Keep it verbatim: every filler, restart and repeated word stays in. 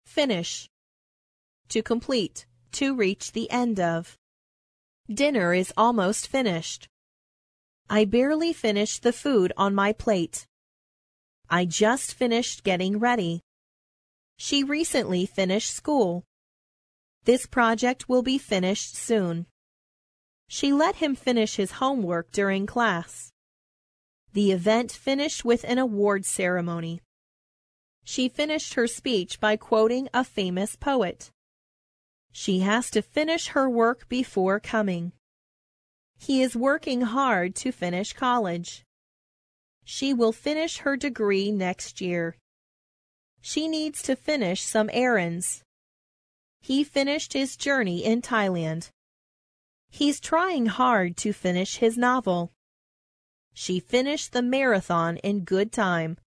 Finish. To complete, to reach the end of. Dinner is almost finished. I barely finished the food on my plate. I just finished getting ready. She recently finished school. This project will be finished soon. She let him finish his homework during class. The event finished with an award ceremony. She finished her speech by quoting a famous poet. She has to finish her work before coming. He is working hard to finish college. She will finish her degree next year. She needs to finish some errands. He finished his journey in Thailand. He's trying hard to finish his novel. She finished the marathon in good time.